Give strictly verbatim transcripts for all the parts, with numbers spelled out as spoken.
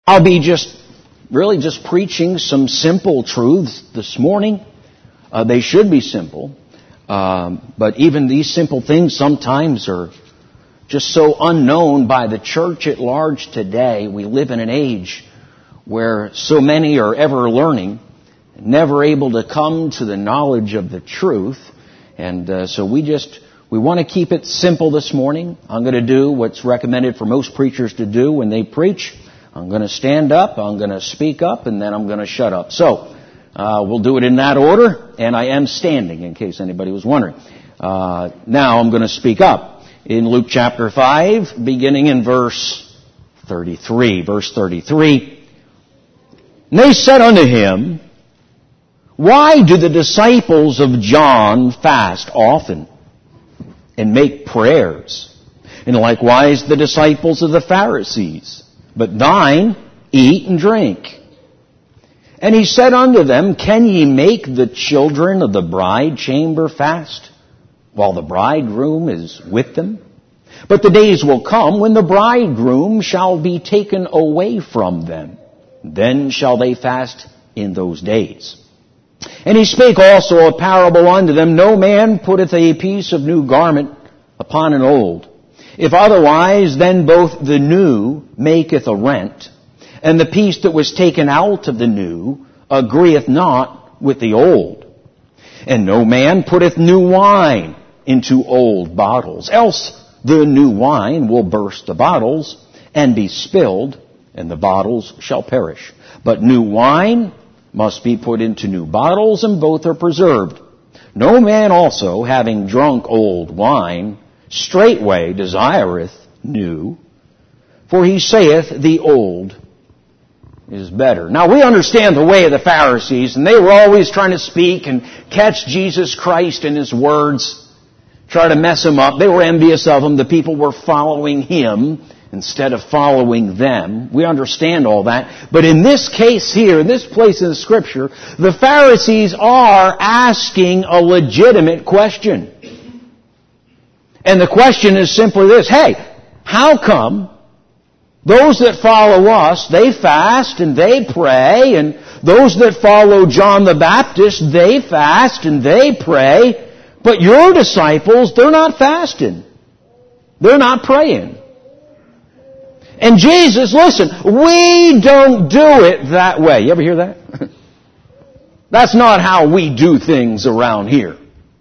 I'll be just, really just preaching some simple truths this morning. Uh, they should be simple. Um, but even these simple things sometimes are just so unknown by the church at large today. We live in an age where so many are ever learning, never able to come to the knowledge of the truth. And uh, so we just, we want to keep it simple this morning. I'm going to do what's recommended for most preachers to do when they preach. I'm going to stand up, I'm going to speak up, and then I'm going to shut up. So, uh, we'll do it in that order, and I am standing, in case anybody was wondering. Uh, now I'm going to speak up. In Luke chapter five, beginning in verse thirty-three. Verse thirty-three. And they said unto him, Why do the disciples of John fast often, and make prayers? And likewise the disciples of the Pharisees. But thine eat and drink. And he said unto them, Can ye make the children of the bride chamber fast, while the bridegroom is with them? But the days will come when the bridegroom shall be taken away from them. Then shall they fast in those days. And he spake also a parable unto them, No man putteth a piece of new garment upon an old. If otherwise, then both the new maketh a rent, and the piece that was taken out of the new agreeth not with the old. And no man putteth new wine into old bottles, else the new wine will burst the bottles, and be spilled, and the bottles shall perish. But new wine must be put into new bottles, and both are preserved. No man also, having drunk old wine, straightway desireth new, for he saith, The old is better. Now we understand the way of the Pharisees, and they were always trying to speak and catch Jesus Christ in His words, try to mess Him up. They were envious of Him. The people were following Him instead of following them. We understand all that. But in this case here, in this place in the Scripture, the Pharisees are asking a legitimate question. And the question is simply this, hey, how come those that follow us, they fast and they pray, and those that follow John the Baptist, they fast and they pray, but your disciples, they're not fasting. They're not praying. And Jesus, listen, we don't do it that way. You ever hear that? That's not how we do things around here.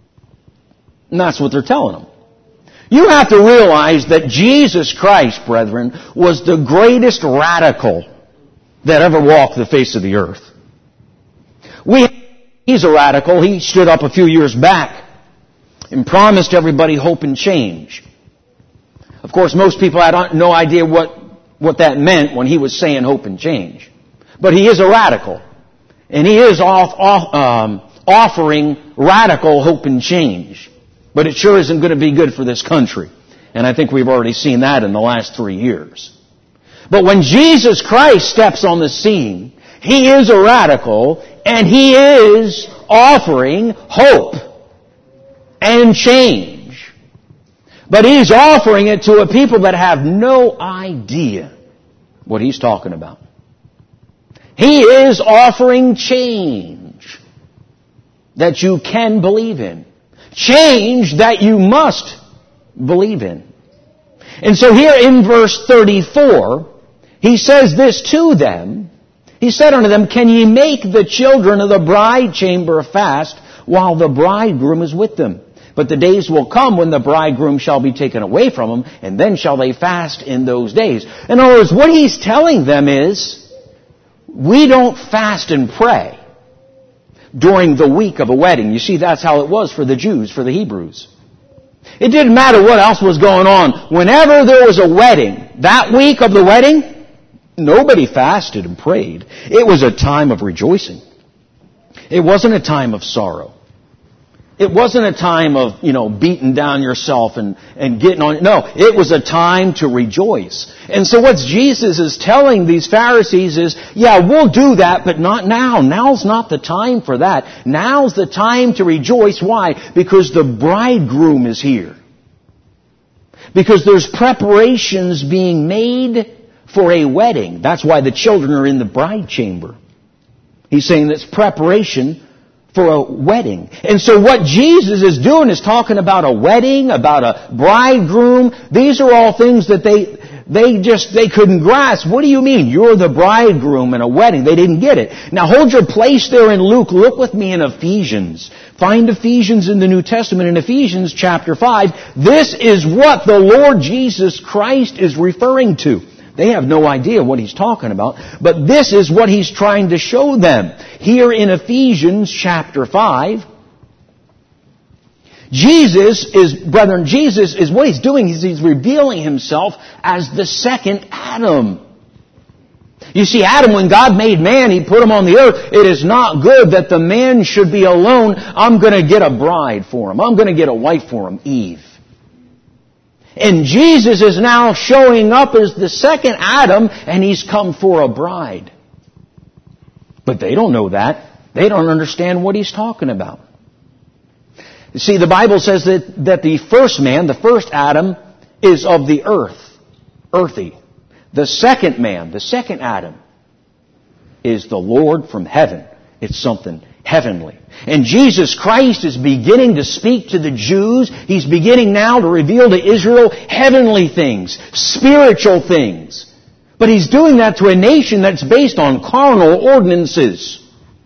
And that's what they're telling them. You have to realize that Jesus Christ, brethren, was the greatest radical that ever walked the face of the earth. We, he's a radical. He stood up a few years back and promised everybody hope and change. Of course, most people had no idea what, what that meant when he was saying hope and change. But he is a radical. And he is off, off, um, offering radical hope and change. But it sure isn't going to be good for this country. And I think we've already seen that in the last three years. But when Jesus Christ steps on the scene, He is a radical, and He is offering hope and change. But He's offering it to a people that have no idea what He's talking about. He is offering change that you can believe in. Change that you must believe in. And so here in verse thirty-four, He says this to them. He said unto them, Can ye make the children of the bride chamber fast while the bridegroom is with them? But the days will come when the bridegroom shall be taken away from them, and then shall they fast in those days. In other words, what He's telling them is, we don't fast and pray during the week of a wedding. You see, that's how it was for the Jews, for the Hebrews. It didn't matter what else was going on. Whenever there was a wedding, that week of the wedding, nobody fasted and prayed. It was a time of rejoicing. It wasn't a time of sorrow. It wasn't a time of, you know, beating down yourself and, and getting on. No, it was a time to rejoice. And so what Jesus is telling these Pharisees is, yeah, we'll do that, but not now. Now's not the time for that. Now's the time to rejoice. Why? Because the bridegroom is here. Because there's preparations being made for a wedding. That's why the children are in the bride chamber. He's saying that's preparation for a wedding. And so what Jesus is doing is talking about a wedding, about a bridegroom. These are all things that they they just they couldn't grasp. What do you mean? You're the bridegroom in a wedding. They didn't get it. Now hold your place there in Luke. Look with me in Ephesians. Find Ephesians in the New Testament, in Ephesians chapter five. This is what the Lord Jesus Christ is referring to. They have no idea what he's talking about, but this is what he's trying to show them. Here in Ephesians chapter five, Jesus is, brethren, Jesus is, what he's doing is he's revealing himself as the second Adam. You see, Adam, when God made man, he put him on the earth. It is not good that the man should be alone. I'm going to get a bride for him. I'm going to get a wife for him, Eve. And Jesus is now showing up as the second Adam, and he's come for a bride. But they don't know that. They don't understand what he's talking about. You see, the Bible says that, that the first man, the first Adam, is of the earth, earthy. The second man, the second Adam, is the Lord from heaven. It's something heavenly. And Jesus Christ is beginning to speak to the Jews. He's beginning now to reveal to Israel heavenly things, spiritual things. But he's doing that to a nation that's based on carnal ordinances.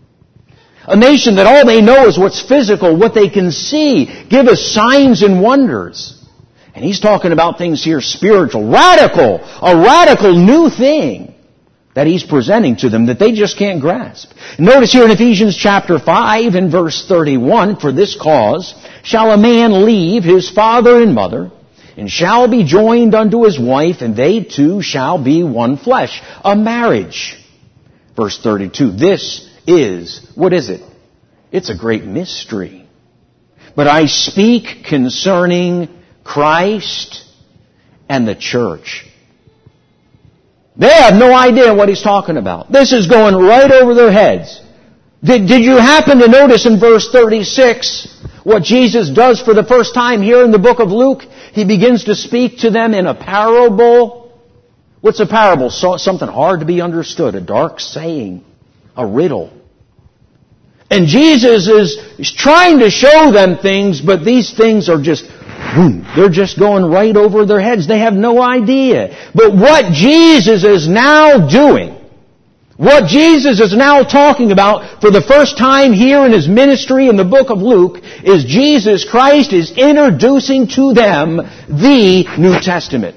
A nation that all they know is what's physical, what they can see. Give us signs and wonders. And he's talking about things here spiritual, radical, a radical new thing that he's presenting to them that they just can't grasp. Notice here in Ephesians chapter five and verse thirty-one, for this cause shall a man leave his father and mother, and shall be joined unto his wife, and they two shall be one flesh. A marriage. Verse thirty-two, this is, what is it? It's a great mystery. But I speak concerning Christ and the church. They have no idea what he's talking about. This is going right over their heads. Did, did you happen to notice in verse thirty-six what Jesus does for the first time here in the book of Luke? He begins to speak to them in a parable. What's a parable? So, something hard to be understood, a dark saying, a riddle. And Jesus is trying to show them things, but these things are just, boom, they're just going right over their heads. They have no idea. But what Jesus is now doing, what Jesus is now talking about for the first time here in his ministry in the book of Luke, is Jesus Christ is introducing to them the New Testament.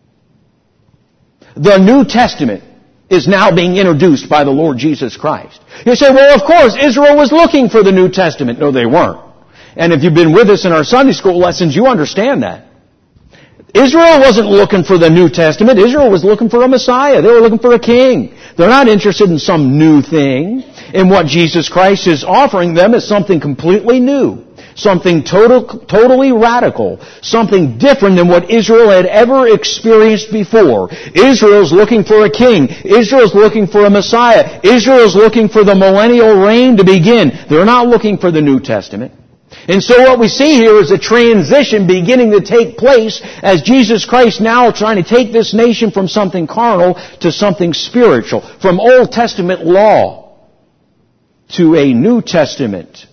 The New Testament is now being introduced by the Lord Jesus Christ. You say, well, of course, Israel was looking for the New Testament. No, they weren't. And if you've been with us in our Sunday school lessons, you understand that. Israel wasn't looking for the New Testament. Israel was looking for a Messiah. They were looking for a king. They're not interested in some new thing. And what Jesus Christ is offering them is something completely new. Something total, totally radical. Something different than what Israel had ever experienced before. Israel's looking for a king. Israel's looking for a Messiah. Israel's looking for the millennial reign to begin. They're not looking for the New Testament. And so what we see here is a transition beginning to take place as Jesus Christ now trying to take this nation from something carnal to something spiritual. From Old Testament law to a New Testament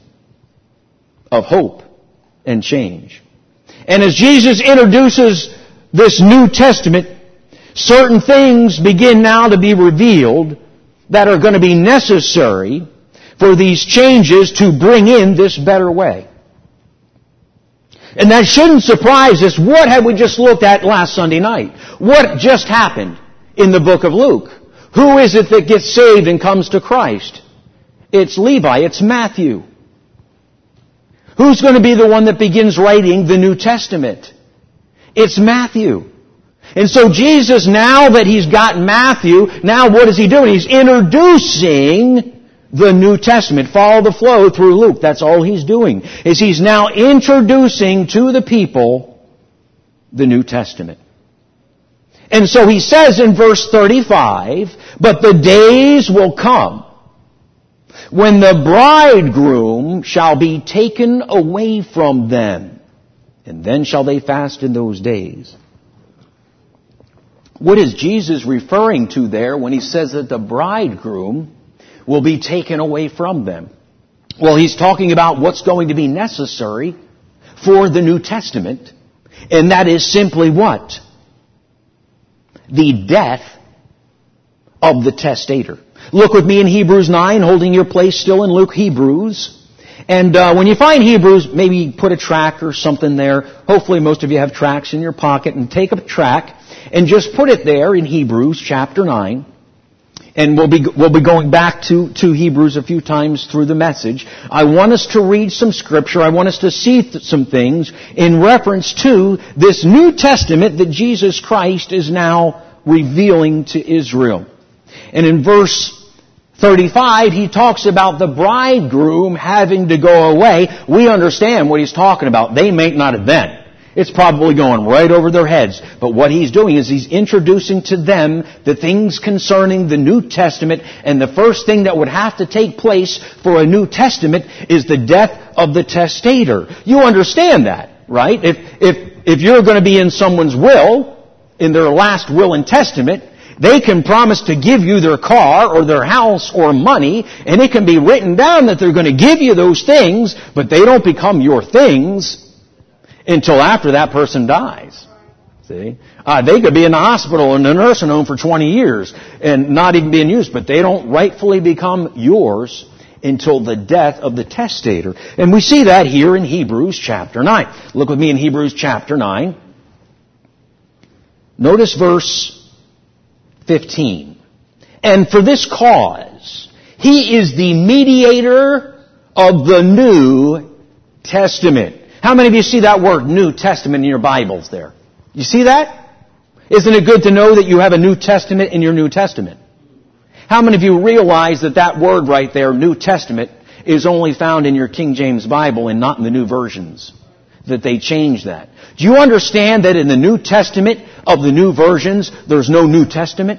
of hope and change. And as Jesus introduces this New Testament, certain things begin now to be revealed that are going to be necessary for these changes to bring in this better way. And that shouldn't surprise us. What have we just looked at last Sunday night? What just happened in the book of Luke? Who is it that gets saved and comes to Christ? It's Levi. It's Matthew. Who's going to be the one that begins writing the New Testament? It's Matthew. And so Jesus, now that he's got Matthew, now what is he doing? He's introducing the New Testament. Follow the flow through Luke. That's all he's doing. Is he's now introducing to the people the New Testament. And so he says in verse thirty-five, but the days will come when the bridegroom shall be taken away from them, and then shall they fast in those days. What is Jesus referring to there when he says that the bridegroom will be taken away from them? Well, he's talking about what's going to be necessary for the New Testament, and that is simply what? The death of the testator. Look with me in Hebrews nine, holding your place still in Luke, Hebrews. And uh, when you find Hebrews, maybe put a track or something there. Hopefully most of you have tracks in your pocket, and take a track and just put it there in Hebrews chapter nine. And we'll be we'll be going back to, to Hebrews a few times through the message. I want us to read some scripture. I want us to see th- some things in reference to this New Testament that Jesus Christ is now revealing to Israel. And in verse thirty-five, he talks about the bridegroom having to go away. We understand what he's talking about. They may not have been. It's probably going right over their heads. But what he's doing is he's introducing to them the things concerning the New Testament. And the first thing that would have to take place for a New Testament is the death of the testator. You understand that, right? If, if, if you're going to be in someone's will, in their last will and testament, they can promise to give you their car or their house or money, and it can be written down that they're going to give you those things, but they don't become your things until after that person dies. See? Uh, they could be in the hospital in a nursing home for twenty years and not even being used, but they don't rightfully become yours until the death of the testator. And we see that here in Hebrews chapter nine. Look with me in Hebrews chapter nine. Notice verse fifteen. And for this cause, he is the mediator of the New Testament. How many of you see that word, New Testament, in your Bibles there? You see that? Isn't it good to know that you have a New Testament in your New Testament? How many of you realize that that word right there, New Testament, is only found in your King James Bible and not in the new versions? That they changed that. Do you understand that in the New Testament of the new versions, there's no New Testament?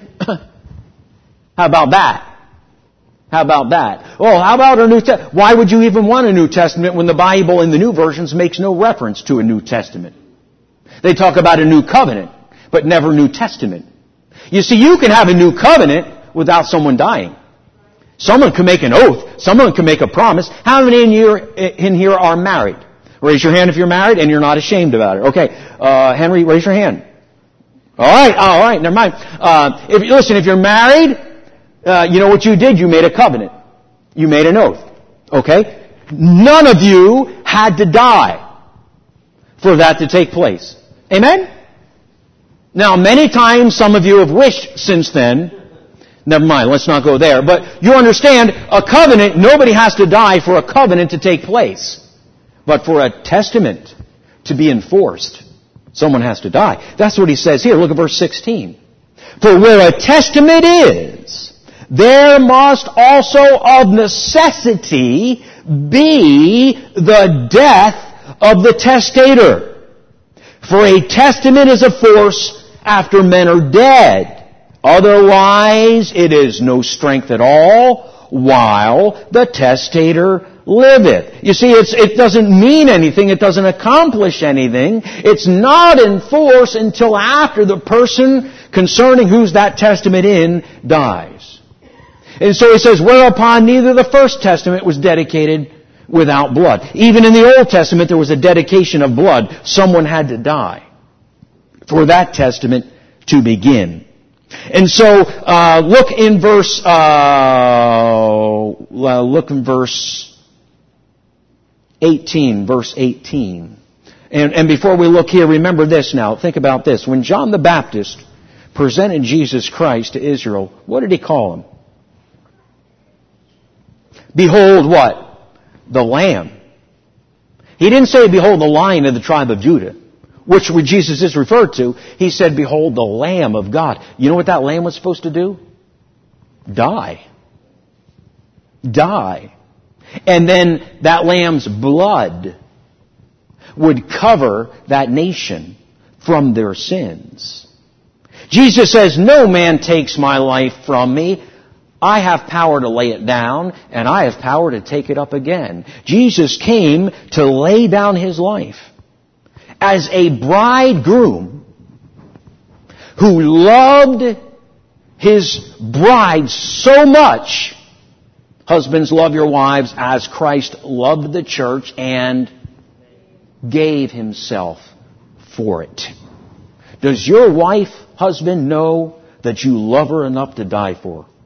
How about that? How about that? Well, how about a New Testament? Why would you even want a New Testament when the Bible in the new versions makes no reference to a New Testament? They talk about a new covenant, but never New Testament. You see, you can have a new covenant without someone dying. Someone can make an oath. Someone can make a promise. How many in here, in here are married? Raise your hand if you're married and you're not ashamed about it. Okay, uh, Henry, raise your hand. All right, all right, never mind. Uh, if listen, if you're married, uh, you know what you did? You made a covenant. You made an oath. Okay? None of you had to die for that to take place. Amen? Now, many times some of you have wished since then. Never mind, let's not go there. But you understand, a covenant, nobody has to die for a covenant to take place. But for a testament to be enforced, someone has to die. That's what he says here. Look at verse sixteen. For where a testament is, there must also of necessity be the death of the testator. For a testament is a force after men are dead. Otherwise, it is no strength at all while the testator liveth. You see, it's, it doesn't mean anything. It doesn't accomplish anything. It's not in force until after the person concerning who's that testament in dies. And so he says, whereupon neither the first testament was dedicated without blood. Even in the Old Testament, there was a dedication of blood. Someone had to die for that testament to begin. And so, uh, look in verse, uh, look in verse eighteen, verse eighteen. And, and before we look here, remember this now. Think about this. When John the Baptist presented Jesus Christ to Israel, what did he call him? Behold what? The Lamb. He didn't say, behold the Lion of the tribe of Judah, which Jesus is referred to. He said, behold the Lamb of God. You know what that Lamb was supposed to do? Die. Die. And then that Lamb's blood would cover that nation from their sins. Jesus says, no man takes my life from me. I have power to lay it down, and I have power to take it up again. Jesus came to lay down His life as a bridegroom who loved His bride so much. Husbands, love your wives as Christ loved the church and gave Himself for it. Does your wife, husband, know that you love her enough to die for her?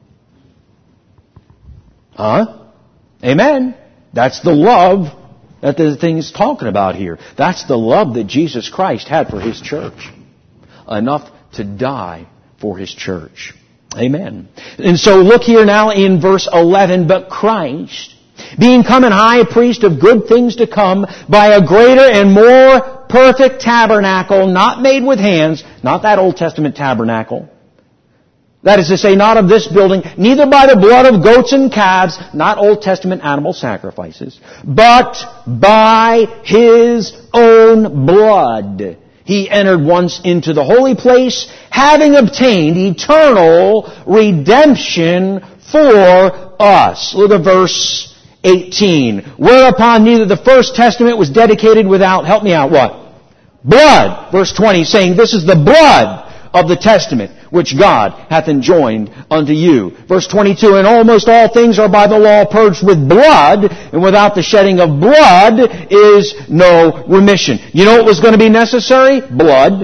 Huh? Amen. That's the love that the thing's talking about here. That's the love that Jesus Christ had for His church. Enough to die for His church. Amen. And so look here now in verse eleven. But Christ, being come an high priest of good things to come, by a greater and more perfect tabernacle, not made with hands, not that Old Testament tabernacle. That is to say, not of this building, neither by the blood of goats and calves, not Old Testament animal sacrifices, but by His own blood. He entered once into the holy place, having obtained eternal redemption for us. Look at verse eighteen. Whereupon neither the first testament was dedicated without, help me out, what? Blood. Verse twenty, saying, this is the blood of the testament which God hath enjoined unto you. Verse twenty-two, and almost all things are by the law purged with blood, and without the shedding of blood is no remission. You know what was going to be necessary? Blood.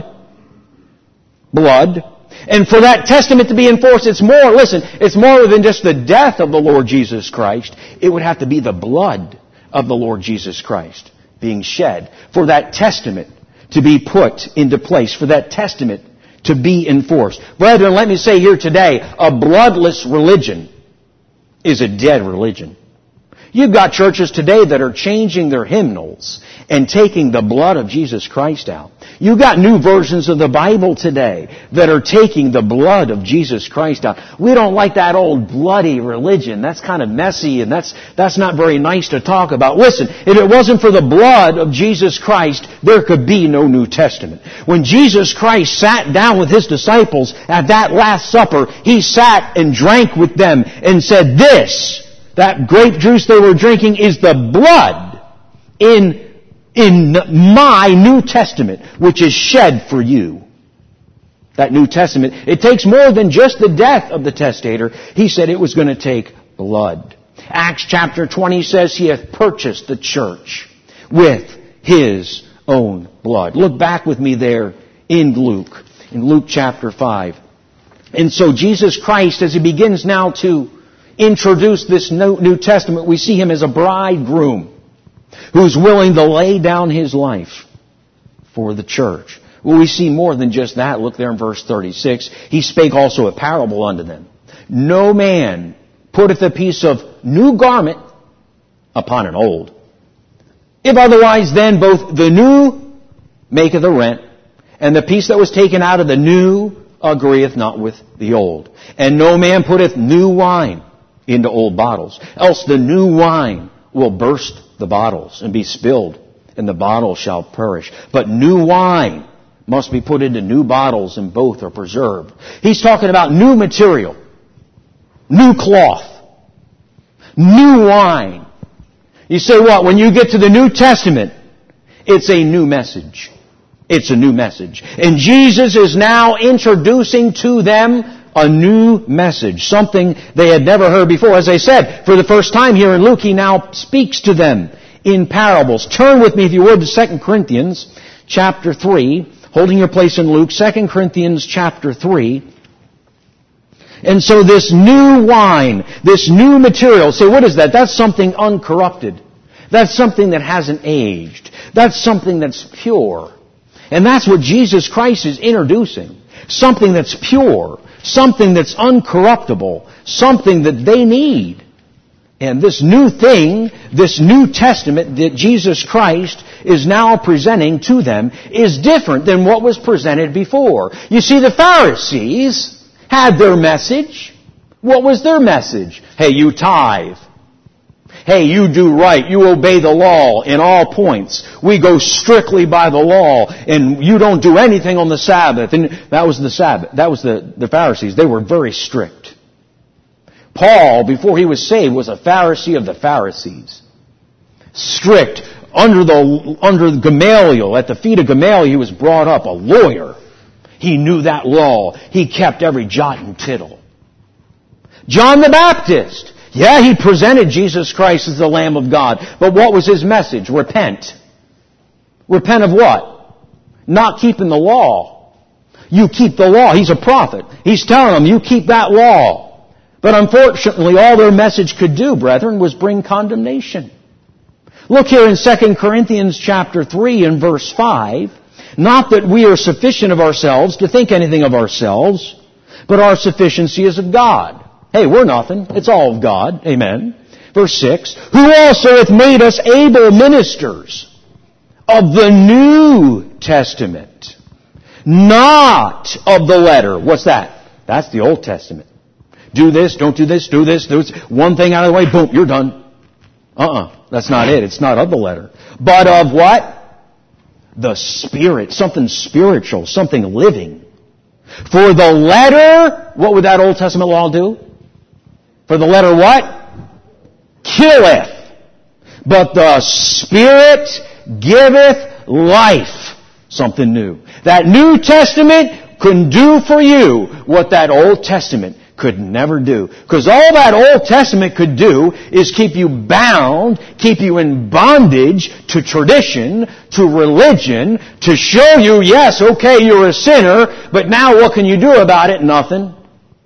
Blood. And for that testament to be enforced, it's more, listen, it's more than just the death of the Lord Jesus Christ. It would have to be the blood of the Lord Jesus Christ being shed for that testament to be put into place, for that testament to be enforced. Brethren, let me say here today, a bloodless religion is a dead religion. You've got churches today that are changing their hymnals and taking the blood of Jesus Christ out. You've got new versions of the Bible today that are taking the blood of Jesus Christ out. We don't like that old bloody religion. That's kind of messy and that's that's not very nice to talk about. Listen, if it wasn't for the blood of Jesus Christ, there could be no New Testament. When Jesus Christ sat down with His disciples at that Last Supper, He sat and drank with them and said, this, that grape juice they were drinking, is the blood in in my New Testament, which is shed for you. That New Testament, it takes more than just the death of the testator. He said it was going to take blood. Acts chapter twenty says He hath purchased the church with His own blood. Look back with me there in Luke, in Luke chapter five. And so Jesus Christ, as He begins now to introduce this New Testament, we see Him as a bridegroom who's willing to lay down His life for the church. Well, we see more than just that. Look there in verse thirty-six. He spake also a parable unto them. No man putteth a piece of new garment upon an old. If otherwise, then both the new maketh a rent, and the piece that was taken out of the new agreeth not with the old. And no man putteth new wine into old bottles, else the new wine will burst the bottles and be spilled, and the bottle shall perish. But new wine must be put into new bottles, and both are preserved. He's talking about new material, new cloth, new wine. You say what? When you get to the New Testament, it's a new message. It's a new message. And Jesus is now introducing to them a new message, something they had never heard before. As I said, for the first time here in Luke, He now speaks to them in parables. Turn with me, if you would, to Second Corinthians chapter three, holding your place in Luke, Second Corinthians chapter three. And so this new wine, this new material, say, what is that? That's something uncorrupted. That's something that hasn't aged. That's something that's pure. And that's what Jesus Christ is introducing. Something that's pure. Something that's uncorruptible. Something that they need. And this new thing, this New Testament that Jesus Christ is now presenting to them is different than what was presented before. You see, the Pharisees had their message. What was their message? Hey, you tithe. Hey, you do right. You obey the law in all points. We go strictly by the law, and you don't do anything on the Sabbath. And that was the Sabbath. That was the, the Pharisees. They were very strict. Paul, before he was saved, was a Pharisee of the Pharisees. Strict. Under the under Gamaliel, at the feet of Gamaliel, he was brought up, a lawyer. He knew that law. He kept every jot and tittle. John the Baptist. Yeah, he presented Jesus Christ as the Lamb of God. But what was his message? Repent. Repent of what? Not keeping the law. You keep the law. He's a prophet. He's telling them, you keep that law. But unfortunately, all their message could do, brethren, was bring condemnation. Look here in Second Corinthians chapter three and verse five. Not that we are sufficient of ourselves to think anything of ourselves, but our sufficiency is of God. Hey, we're nothing. It's all of God. Amen. Verse six. Who also hath made us able ministers of the New Testament, not of the letter. What's that? That's the Old Testament. Do this, don't do this, do this, do this. One thing out of the way, boom, you're done. Uh-uh. That's not it. It's not of the letter. But of what? The Spirit. Something spiritual. Something living. For the letter, what would that Old Testament law do? For the letter what? Killeth. But the Spirit giveth life. Something new. That New Testament can do for you what that Old Testament could never do. Because all that Old Testament could do is keep you bound, keep you in bondage to tradition, to religion, to show you, yes, okay, you're a sinner, but now what can you do about it? Nothing.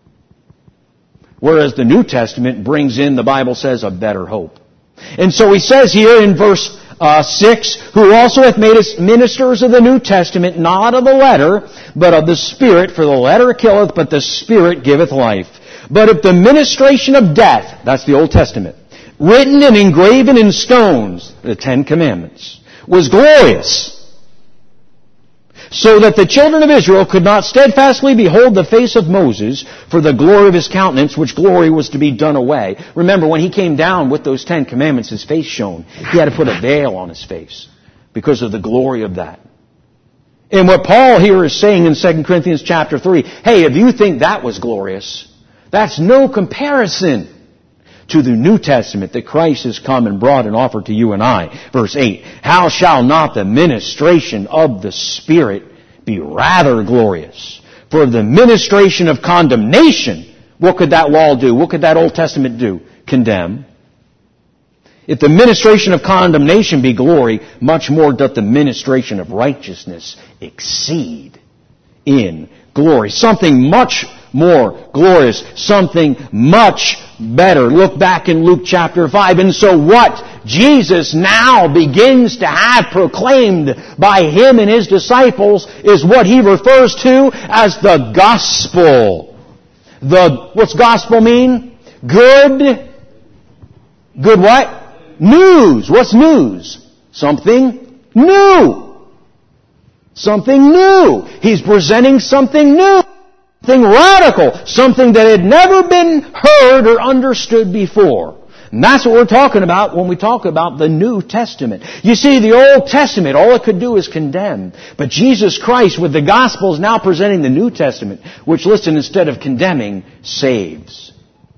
Whereas the New Testament brings in, the Bible says, a better hope. And so he says here in verse uh, six, who also hath made us ministers of the New Testament, not of the letter, but of the Spirit. For the letter killeth, but the Spirit giveth life. But if the ministration of death, that's the Old Testament, written and engraven in stones, the Ten Commandments, was glorious, so that the children of Israel could not steadfastly behold the face of Moses for the glory of his countenance, which glory was to be done away. Remember, when he came down with those Ten Commandments, his face shone. He had to put a veil on his face because of the glory of that. And what Paul here is saying in Second Corinthians chapter three, hey, if you think that was glorious, that's no comparison to the New Testament that Christ has come and brought and offered to you and I. Verse eight, how shall not the ministration of the Spirit be rather glorious? For the ministration of condemnation, what could that law do? What could that Old Testament do? Condemn. If the ministration of condemnation be glory, much more doth the ministration of righteousness exceed in glory. Something much more glorious, something much better. Look back in Luke chapter five. And so what Jesus now begins to have proclaimed by Him and His disciples is what He refers to as the gospel. The, what's gospel mean? Good, good what? News. What's news? Something new. Something new. He's presenting something new. Something radical. Something that had never been heard or understood before. And that's what we're talking about when we talk about the New Testament. You see, the Old Testament, all it could do is condemn. But Jesus Christ, with the Gospel, is now presenting the New Testament, which, listen, instead of condemning, saves,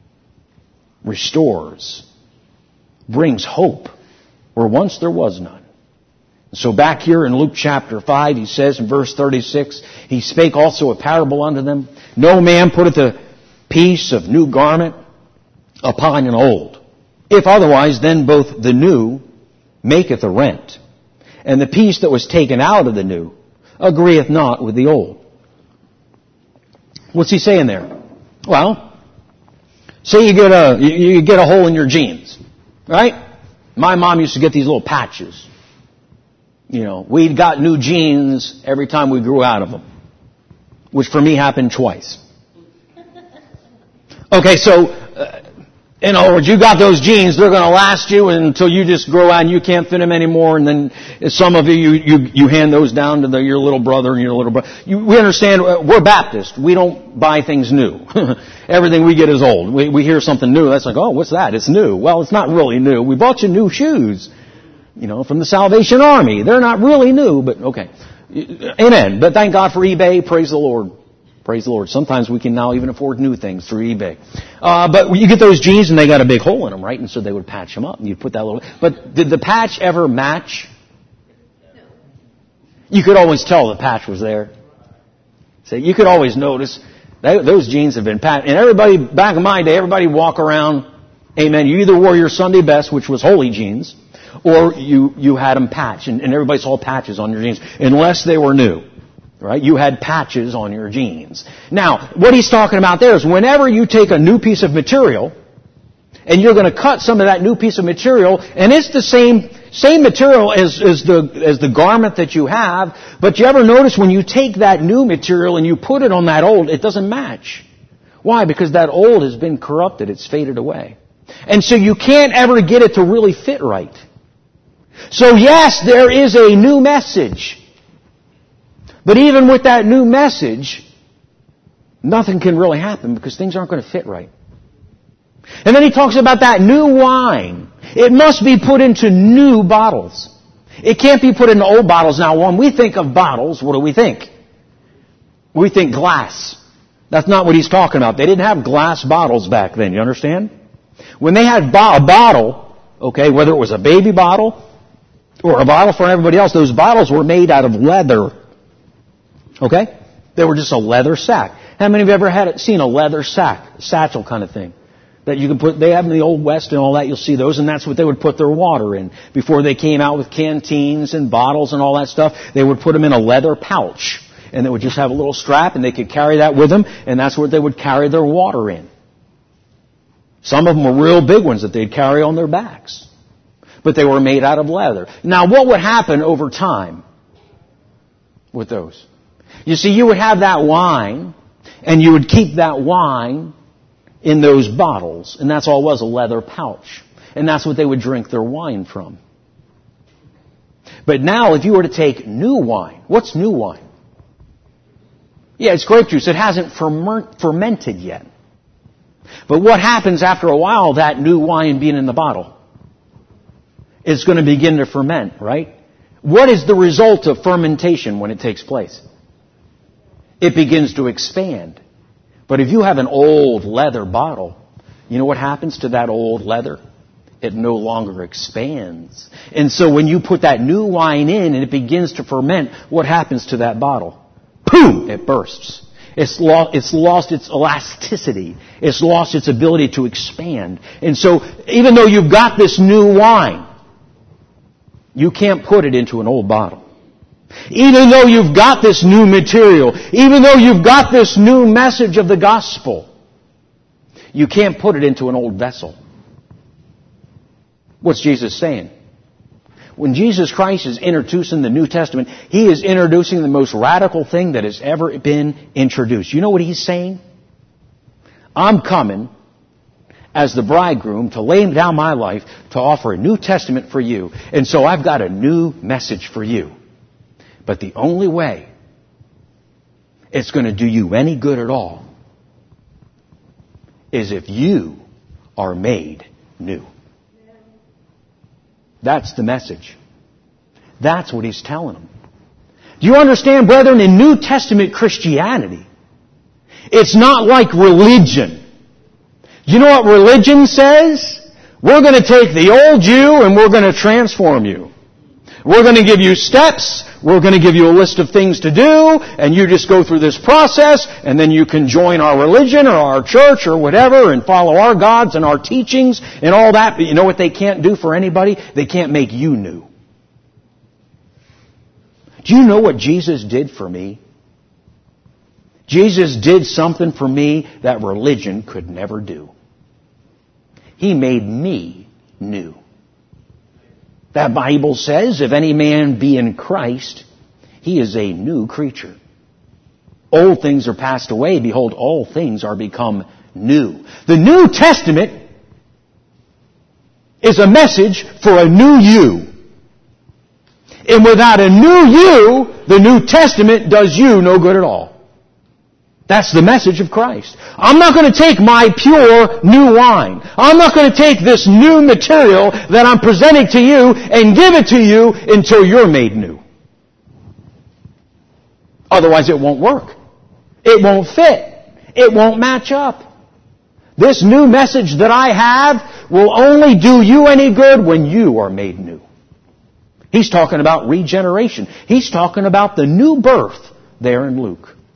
restores, brings hope where once there was none. So back here in Luke chapter five, he says in verse thirty-six, He spake also a parable unto them. No man putteth a piece of new garment upon an old. If otherwise, then both the new maketh a rent, and the piece that was taken out of the new agreeth not with the old. What's he saying there? Well, say you get a, you get a hole in your jeans, right? My mom used to get these little patches. You know, we got new jeans every time we grew out of them, which for me happened twice. Okay, so, uh, in other words, you got those jeans, they're going to last you until you just grow out and you can't fit them anymore, and then some of you, you, you, you hand those down to the, your little brother and your little brother. You, we understand, uh, we're Baptist. We don't buy things new. Everything we get is old. We, we hear something new, that's like, oh, what's that? It's new. Well, it's not really new. We bought you new shoes. You know, from the Salvation Army. They're not really new, but okay. Amen. But thank God for eBay. Praise the Lord. Praise the Lord. Sometimes we can now even afford new things through eBay. Uh, but you get those jeans and they got a big hole in them, right? And so they would patch them up. And you'd put that little... But did the patch ever match? You could always tell the patch was there. So you could always notice that those jeans have been patched. And everybody, back in my day, everybody walk around, amen, you either wore your Sunday best, which was holy jeans, or you, you had them patched. And, and everybody saw patches on your jeans, unless they were new. Right? You had patches on your jeans. Now, what he's talking about there is whenever you take a new piece of material, and you're going to cut some of that new piece of material, and it's the same same material as, as the as the garment that you have, but you ever notice when you take that new material and you put it on that old, it doesn't match. Why? Because that old has been corrupted. It's faded away. And so you can't ever get it to really fit right. So yes, there is a new message. But even with that new message, nothing can really happen because things aren't going to fit right. And then he talks about that new wine. It must be put into new bottles. It can't be put into old bottles. Now, when we think of bottles, what do we think? We think glass. That's not what he's talking about. They didn't have glass bottles back then, you understand? When they had bo- a bottle, okay, whether it was a baby bottle or a bottle for everybody else, those bottles were made out of leather. Okay? They were just a leather sack. How many of you ever had it, seen a leather sack, satchel kind of thing? That you can put, they have in the Old West and all that, you'll see those, and that's what they would put their water in. Before they came out with canteens and bottles and all that stuff, they would put them in a leather pouch. And they would just have a little strap, and they could carry that with them, and that's where they would carry their water in. Some of them were real big ones that they'd carry on their backs. But they were made out of leather. Now, what would happen over time with those? You see, you would have that wine, and you would keep that wine in those bottles, and that's all it was, a leather pouch. And that's what they would drink their wine from. But now, if you were to take new wine, what's new wine? Yeah, it's grape juice. It hasn't fermented yet. But what happens after a while, that new wine being in the bottle? It's going to begin to ferment, right? What is the result of fermentation when it takes place? It begins to expand. But if you have an old leather bottle, you know what happens to that old leather? It no longer expands. And so when you put that new wine in and it begins to ferment, what happens to that bottle? Boom! It bursts. It's lost, it's lost its elasticity. It's lost its ability to expand. And so even though you've got this new wine, you can't put it into an old bottle. Even though you've got this new material, even though you've got this new message of the gospel, you can't put it into an old vessel. What's Jesus saying? When Jesus Christ is introducing the New Testament, He is introducing the most radical thing that has ever been introduced. You know what He's saying? I'm coming as the bridegroom to lay down my life to offer a New Testament for you. And so I've got a new message for you. But the only way it's going to do you any good at all is if you are made new. That's the message. That's what He's telling them. Do you understand, brethren, in New Testament Christianity, it's not like religion. Do you know what religion says? We're going to take the old you and we're going to transform you. We're going to give you steps. We're going to give you a list of things to do, and you just go through this process, and then you can join our religion or our church or whatever and follow our gods and our teachings and all that. But you know what they can't do for anybody? They can't make you new. Do you know what Jesus did for me? Jesus did something for me that religion could never do. He made me new. That Bible says, if any man be in Christ, he is a new creature. Old things are passed away. Behold, all things are become new. The New Testament is a message for a new you. And without a new you, the New Testament does you no good at all. That's the message of Christ. I'm not going to take my pure new wine. I'm not going to take this new material that I'm presenting to you and give it to you until you're made new. Otherwise it won't work. It won't fit. It won't match up. This new message that I have will only do you any good when you are made new. He's talking about regeneration. He's talking about the new birth there in Luke.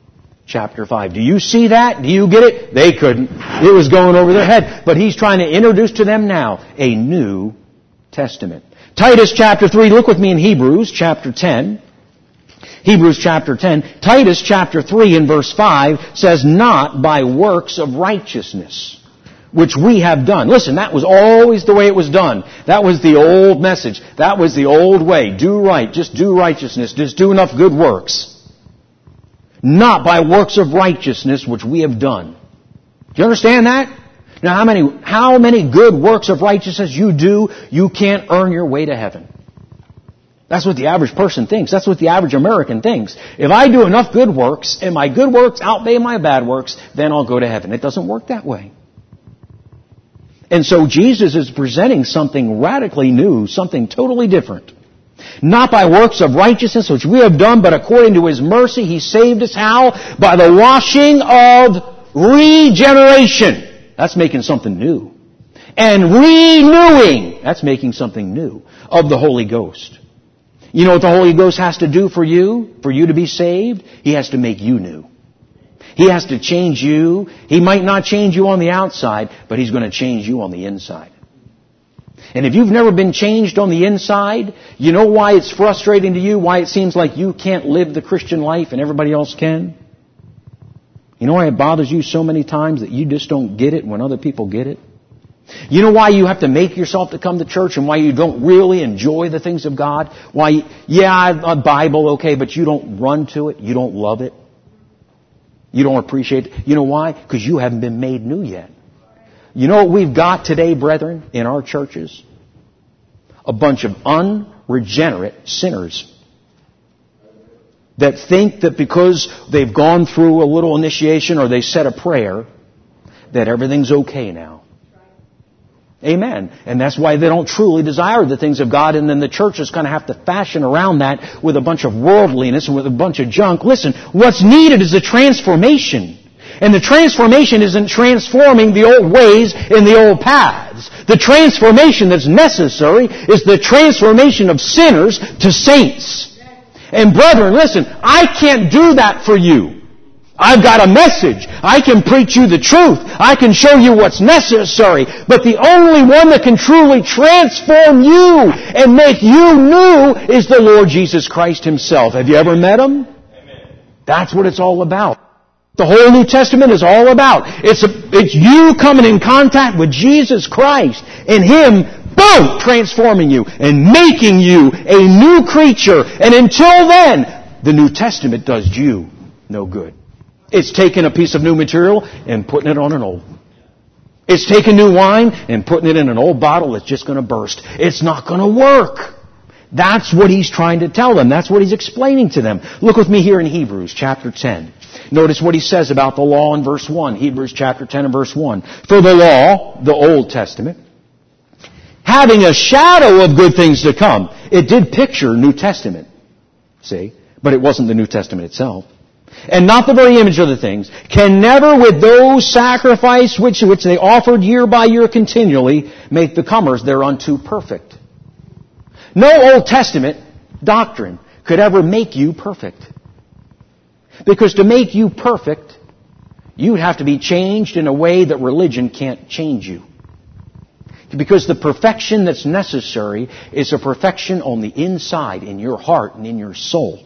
chapter five. Do you see that? Do you get it? They couldn't. It was going over their head. But he's trying to introduce to them now a New Testament. Titus chapter three, look with me in Hebrews chapter ten. Hebrews chapter ten. Titus chapter three and verse five says, not by works of righteousness, which we have done. Listen, that was always the way it was done. That was the old message. That was the old way. Do right. Just do righteousness. Just do enough good works. Not by works of righteousness which we have done. Do you understand that? Now how many, how many good works of righteousness you do, you can't earn your way to heaven. That's what the average person thinks. That's what the average American thinks. If I do enough good works, and my good works outweigh my bad works, then I'll go to heaven. It doesn't work that way. And so Jesus is presenting something radically new, something totally different. Not by works of righteousness which we have done, but according to His mercy He saved us. How? By the washing of regeneration. That's making something new. And renewing. That's making something new. Of the Holy Ghost. You know what the Holy Ghost has to do for you? For you to be saved? He has to make you new. He has to change you. He might not change you on the outside, but He's going to change you on the inside. And if you've never been changed on the inside, you know why it's frustrating to you? Why it seems like you can't live the Christian life and everybody else can? You know why it bothers you so many times that you just don't get it when other people get it? You know why you have to make yourself to come to church and why you don't really enjoy the things of God? Why, yeah, a Bible, okay, but you don't run to it. You don't love it. You don't appreciate it. You know why? Because you haven't been made new yet. You know what we've got today, brethren, in our churches? A bunch of unregenerate sinners that think that because they've gone through a little initiation or they said a prayer, that everything's okay now. Amen. And that's why they don't truly desire the things of God, and then the church is going to have to fashion around that with a bunch of worldliness and with a bunch of junk. Listen, what's needed is a transformation. And the transformation isn't transforming the old ways and the old paths. The transformation that's necessary is the transformation of sinners to saints. And brethren, listen, I can't do that for you. I've got a message. I can preach you the truth. I can show you what's necessary. But the only one that can truly transform you and make you new is the Lord Jesus Christ Himself. Have you ever met Him? Amen. That's what it's all about. The whole New Testament is all about. It's, a, it's you coming in contact with Jesus Christ and Him, boom, transforming you and making you a new creature. And until then, the New Testament does you no good. It's taking a piece of new material and putting it on an old. It's taking new wine and putting it in an old bottle that's just going to burst. It's not going to work. That's what He's trying to tell them. That's what He's explaining to them. Look with me here in Hebrews chapter ten. Notice what he says about the law in verse one. Hebrews chapter ten and verse one. For the law, the Old Testament, having a shadow of good things to come. It did picture New Testament. See? But it wasn't the New Testament itself. And not the very image of the things, can never with those sacrifice which, which they offered year by year continually, make the comers thereunto perfect. No Old Testament doctrine could ever make you perfect. Because to make you perfect, you'd have to be changed in a way that religion can't change you. Because the perfection that's necessary is a perfection on the inside, in your heart and in your soul.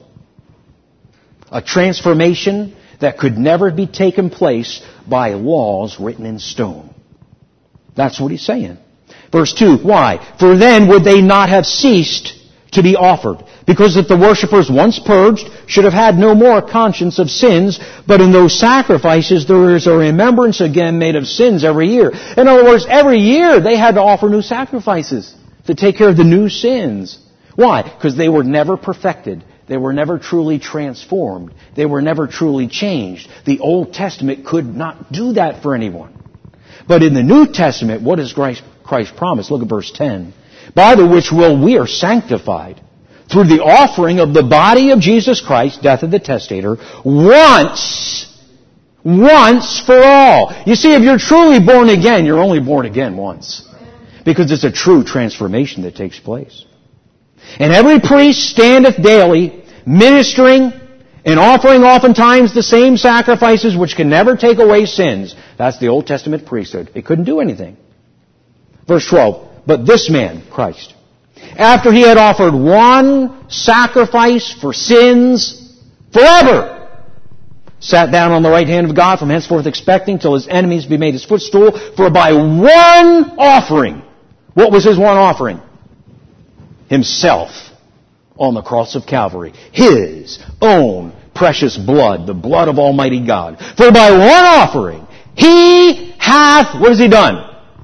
A transformation that could never be taken place by laws written in stone. That's what he's saying. Verse two, why? For then would they not have ceased to be offered, because that the worshippers once purged should have had no more conscience of sins, but in those sacrifices there is a remembrance again made of sins every year. In other words, every year they had to offer new sacrifices to take care of the new sins. Why? Because they were never perfected. They were never truly transformed. They were never truly changed. The Old Testament could not do that for anyone. But in the New Testament, what does Christ, Christ promise? Look at verse ten. By the which will we are sanctified through the offering of the body of Jesus Christ, death of the testator, once, once for all. You see, if you're truly born again, you're only born again once. Because it's a true transformation that takes place. And every priest standeth daily, ministering and offering oftentimes the same sacrifices which can never take away sins. That's the Old Testament priesthood. It couldn't do anything. Verse twelve, but this man, Christ, after he had offered one sacrifice for sins forever, sat down on the right hand of God from henceforth expecting till his enemies be made his footstool. For by one offering, what was his one offering? Himself on the cross of Calvary. His own precious blood, the blood of Almighty God. For by one offering, he hath, what has he done?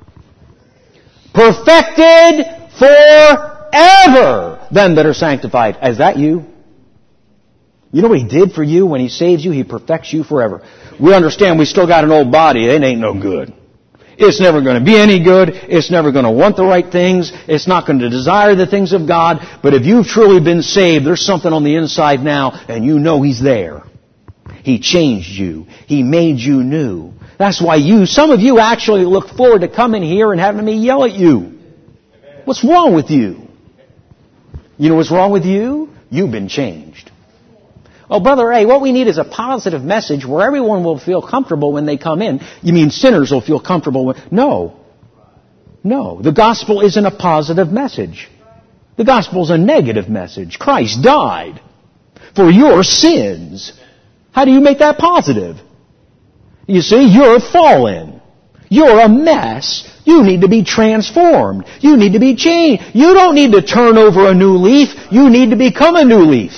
Perfected forever them that are sanctified. Is that you? You know what he did for you when he saves you? He perfects you forever. We understand we still got an old body. It ain't no good. It's never going to be any good. It's never going to want the right things. It's not going to desire the things of God. But if you've truly been saved, there's something on the inside now, and you know He's there. He changed you. He made you new. That's why you, some of you actually look forward to coming here and having me yell at you. What's wrong with you? You know what's wrong with you? You've been changed. Oh, Brother Ray, what we need is a positive message where everyone will feel comfortable when they come in. You mean sinners will feel comfortable when... No. No. The gospel isn't a positive message. The gospel is a negative message. Christ died for your sins. How do you make that positive? You see, you're fallen. You're a mess. You need to be transformed. You need to be changed. You don't need to turn over a new leaf. You need to become a new leaf.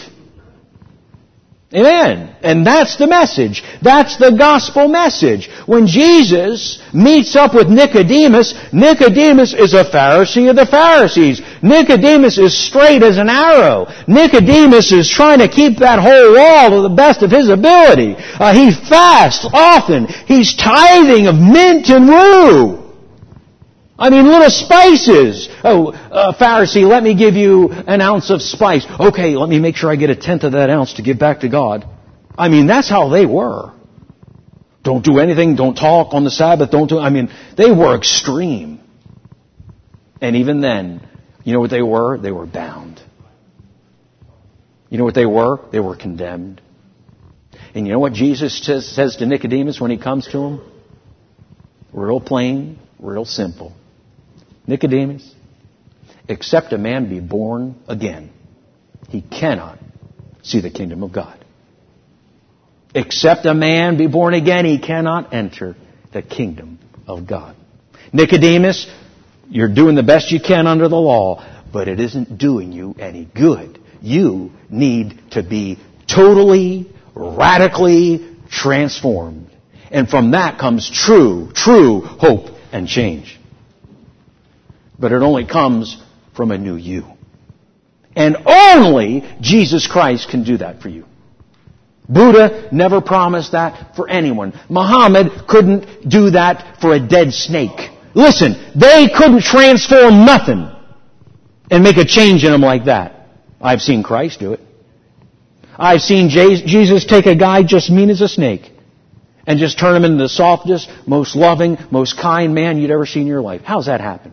Amen. And that's the message. That's the gospel message. When Jesus meets up with Nicodemus, Nicodemus is a Pharisee of the Pharisees. Nicodemus is straight as an arrow. Nicodemus is trying to keep that whole law to the best of his ability. Uh, he fasts often. He's tithing of mint and rue. I mean, little spices. Oh, uh, Pharisee, let me give you an ounce of spice. Okay, let me make sure I get a tenth of that ounce to give back to God. I mean, that's how they were. Don't do anything. Don't talk on the Sabbath. Don't do... I mean, they were extreme. And even then, you know what they were? They were bound. You know what they were? They were condemned. And you know what Jesus says, says to Nicodemus when he comes to him? Real plain, real simple. Nicodemus, except a man be born again, he cannot see the kingdom of God. Except a man be born again, he cannot enter the kingdom of God. Nicodemus, you're doing the best you can under the law, but it isn't doing you any good. You need to be totally, radically transformed. And from that comes true, true hope and change. But it only comes from a new you. And only Jesus Christ can do that for you. Buddha never promised that for anyone. Muhammad couldn't do that for a dead snake. Listen, they couldn't transform nothing and make a change in them like that. I've seen Christ do it. I've seen Jesus take a guy just mean as a snake and just turn him into the softest, most loving, most kind man you'd ever seen in your life. How's that happen?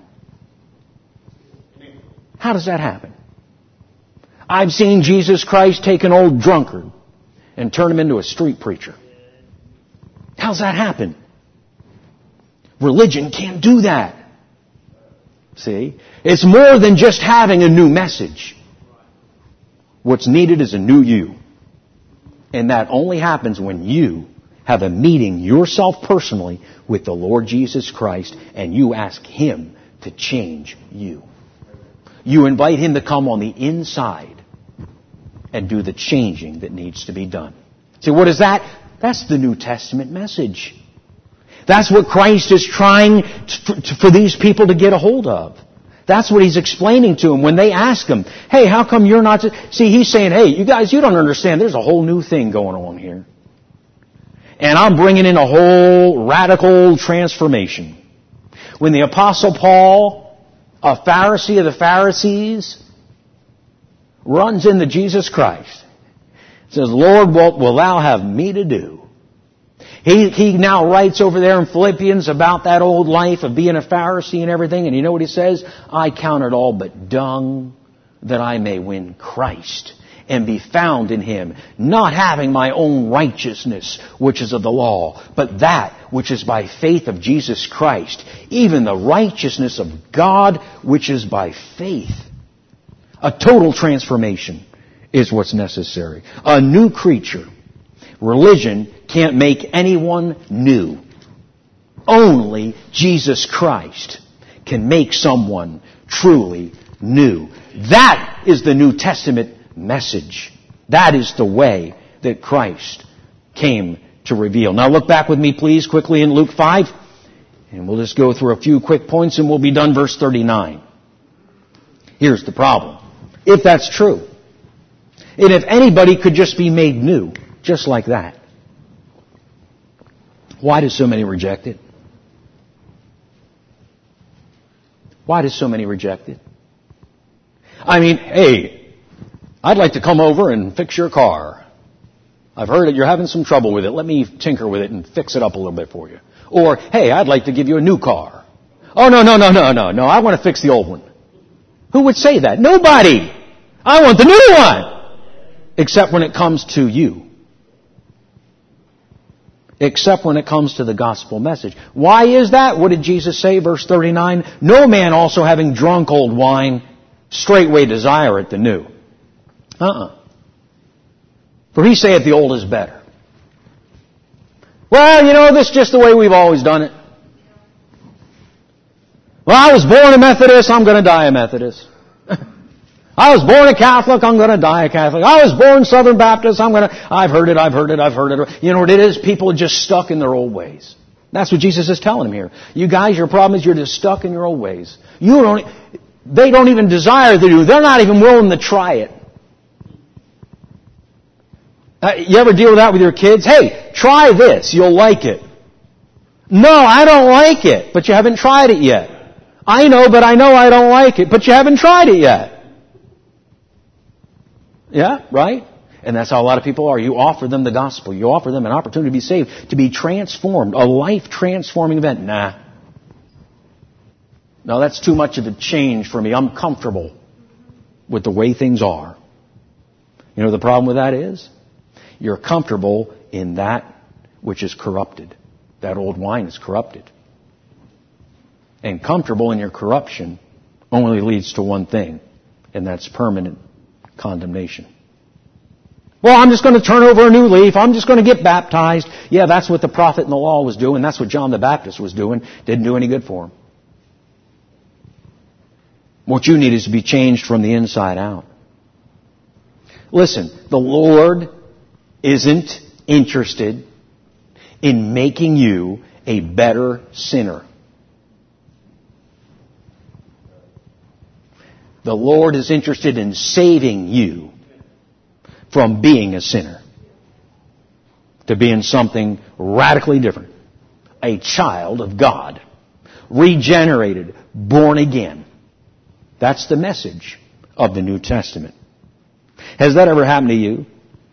How does that happen? I've seen Jesus Christ take an old drunkard and turn him into a street preacher. How's that happen? Religion can't do that. See? It's more than just having a new message. What's needed is a new you. And that only happens when you have a meeting yourself personally with the Lord Jesus Christ and you ask Him to change you. You invite Him to come on the inside and do the changing that needs to be done. See, what is that? That's the New Testament message. That's what Christ is trying to, for these people to get a hold of. That's what He's explaining to them when they ask Him, hey, how come you're not... See, He's saying, hey, you guys, you don't understand. There's a whole new thing going on here. And I'm bringing in a whole radical transformation. When the Apostle Paul, a Pharisee of the Pharisees, runs into Jesus Christ, says, Lord, what will thou have me to do? He, he now writes over there in Philippians about that old life of being a Pharisee and everything. And you know what he says? I count it all but dung that I may win Christ and be found in Him, not having my own righteousness, which is of the law, but that which is by faith of Jesus Christ, even the righteousness of God, which is by faith. A total transformation is what's necessary. A new creature. Religion can't make anyone new. Only Jesus Christ can make someone truly new. That is the New Testament message. That is the way that Christ came to reveal. Now look back with me, please, quickly in Luke five. And we'll just go through a few quick points and we'll be done. Verse thirty-nine. Here's the problem. If that's true, and if anybody could just be made new, just like that, why do so many reject it? Why do so many reject it? I mean, hey, I'd like to come over and fix your car. I've heard that you're having some trouble with it. Let me tinker with it and fix it up a little bit for you. Or, hey, I'd like to give you a new car. Oh, no, no, no, no, no, no. I want to fix the old one. Who would say that? Nobody. I want the new one. Except when it comes to you. Except when it comes to the gospel message. Why is that? What did Jesus say? Verse thirty-nine. No man also having drunk old wine straightway desireth the new. Uh-uh. For he saith the old is better. Well, you know, this is just the way we've always done it. Well, I was born a Methodist, I'm going to die a Methodist. I was born a Catholic, I'm going to die a Catholic. I was born Southern Baptist, I'm going to... I've heard it, I've heard it, I've heard it. You know what it is? People are just stuck in their old ways. That's what Jesus is telling them here. You guys, your problem is you're just stuck in your old ways. You don't... They don't even desire to do. They're not even willing to try it. Uh, you ever deal with that with your kids? Hey, try this. You'll like it. No, I don't like it. But you haven't tried it yet. I know, but I know I don't like it. But you haven't tried it yet. Yeah, right? And that's how a lot of people are. You offer them the gospel. You offer them an opportunity to be saved, to be transformed, a life-transforming event. Nah. No, that's too much of a change for me. I'm comfortable with the way things are. You know what the problem with that is? You're comfortable in that which is corrupted. That old wine is corrupted. And comfortable in your corruption only leads to one thing, and that's permanent condemnation. Well, I'm just going to turn over a new leaf. I'm just going to get baptized. Yeah, that's what the prophet in the law was doing. That's what John the Baptist was doing. Didn't do any good for him. What you need is to be changed from the inside out. Listen, the Lord isn't interested in making you a better sinner. The Lord is interested in saving you from being a sinner to being something radically different. A child of God. Regenerated. Born again. That's the message of the New Testament. Has that ever happened to you?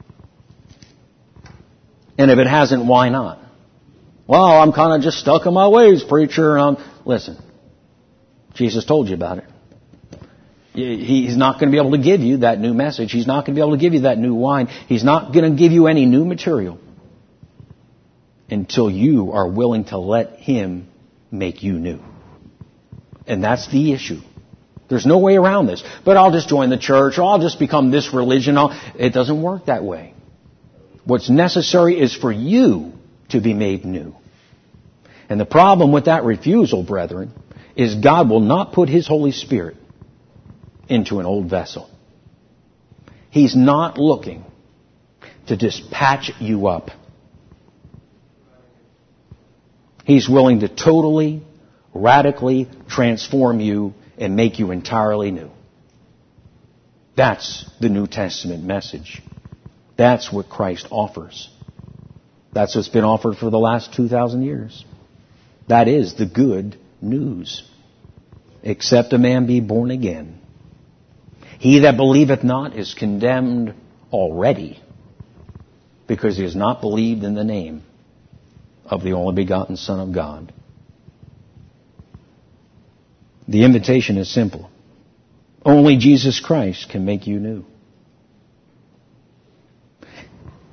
And if it hasn't, why not? Well, I'm kind of just stuck in my ways, preacher. And I'm... Listen, Jesus told you about it. He's not going to be able to give you that new message. He's not going to be able to give you that new wine. He's not going to give you any new material until you are willing to let Him make you new. And that's the issue. There's no way around this. But I'll just join the church, or I'll just become this religion. It doesn't work that way. What's necessary is for you to be made new. And the problem with that refusal, brethren, is God will not put His Holy Spirit into an old vessel. He's not looking to just patch you up. He's willing to totally, radically transform you and make you entirely new. That's the New Testament message. That's what Christ offers. That's what's been offered for the last two thousand years. That is the good news. Except a man be born again. He that believeth not is condemned already, because he has not believed in the name of the only begotten Son of God. The invitation is simple. Only Jesus Christ can make you new.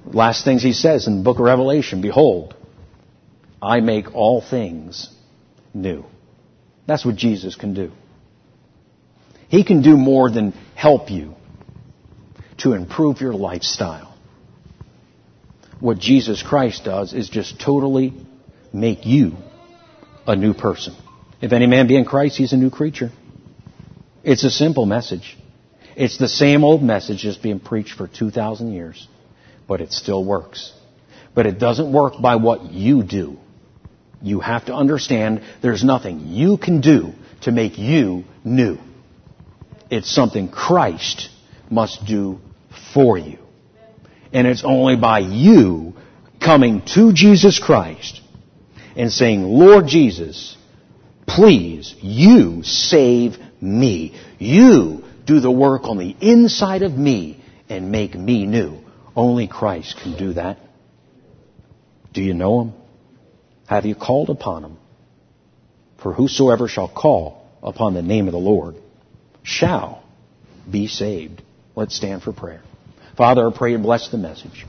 Last things he says in the book of Revelation, behold, I make all things new. That's what Jesus can do. He can do more than help you to improve your lifestyle. What Jesus Christ does is just totally make you a new person. If any man be in Christ, he's a new creature. It's a simple message. It's the same old message just being preached for two thousand years. But it still works. But it doesn't work by what you do. You have to understand there's nothing you can do to make you new. It's something Christ must do for you. And it's only by you coming to Jesus Christ and saying, Lord Jesus, please, you save me. You do the work on the inside of me and make me new. Only Christ can do that. Do you know Him? Have you called upon Him? For whosoever shall call upon the name of the Lord shall be saved. Let's stand for prayer. Father, I pray and bless the message.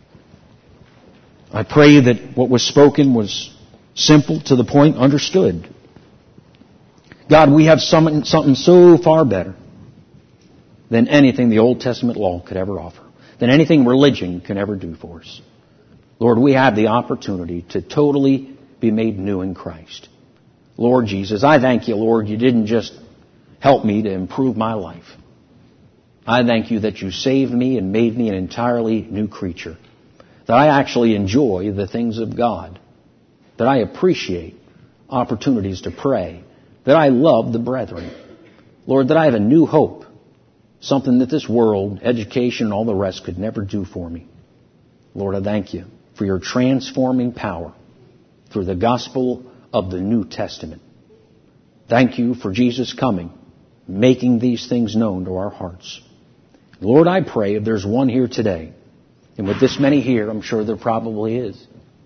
I pray that what was spoken was simple, to the point, understood. God, we have something, something so far better than anything the Old Testament law could ever offer, than anything religion can ever do for us. Lord, we have the opportunity to totally be made new in Christ. Lord Jesus, I thank you, Lord, you didn't just help me to improve my life. I thank you that you saved me and made me an entirely new creature. That I actually enjoy the things of God. That I appreciate opportunities to pray. That I love the brethren. Lord, that I have a new hope. Something that this world, education, and all the rest could never do for me. Lord, I thank you for your transforming power through the gospel of the New Testament. Thank you for Jesus coming, making these things known to our hearts. Lord, I pray if there's one here today, and with this many here, I'm sure there probably is,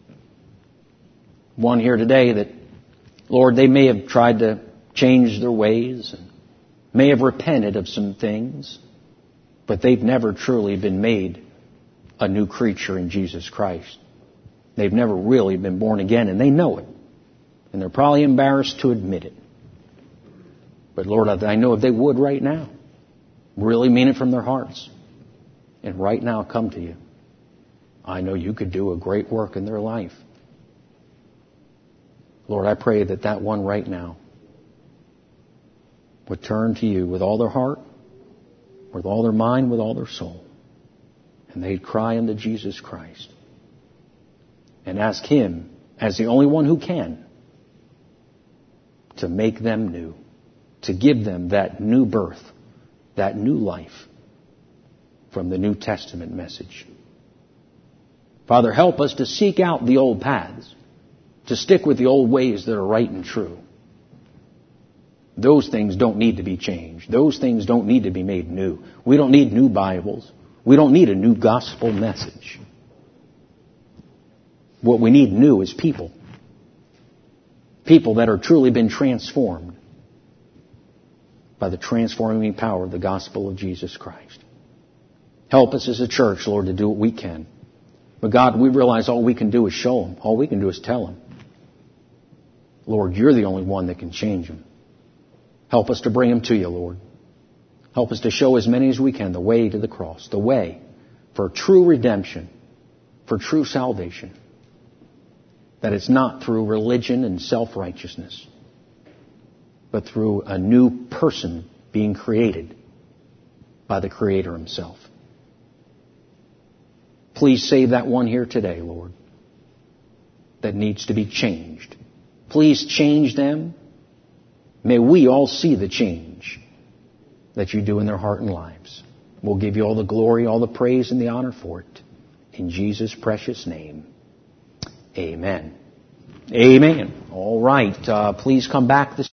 one here today that, Lord, they may have tried to change their ways, and may have repented of some things, but they've never truly been made a new creature in Jesus Christ. They've never really been born again, and they know it. And they're probably embarrassed to admit it. But Lord, I know if they would right now, really mean it from their hearts, and right now come to you, I know you could do a great work in their life. Lord, I pray that that one right now would turn to you with all their heart, with all their mind, with all their soul. And they'd cry unto Jesus Christ and ask Him, as the only one who can, to make them new, to give them that new birth, that new life from the New Testament message. Father, help us to seek out the old paths, to stick with the old ways that are right and true. Those things don't need to be changed. Those things don't need to be made new. We don't need new Bibles. We don't need a new gospel message. What we need new is people. People that are truly been transformed by the transforming power of the gospel of Jesus Christ. Help us as a church, Lord, to do what we can. But God, we realize all we can do is show them. All we can do is tell them. Lord, you're the only one that can change them. Help us to bring them to you, Lord. Help us to show as many as we can the way to the cross, the way for true redemption, for true salvation. That it's not through religion and self-righteousness, but through a new person being created by the Creator Himself. Please save that one here today, Lord, that needs to be changed. Please change them. May we all see the change that you do in their heart and lives. We'll give you all the glory, all the praise, and the honor for it. In Jesus' precious name, amen. Amen. All right. Uh, please come back this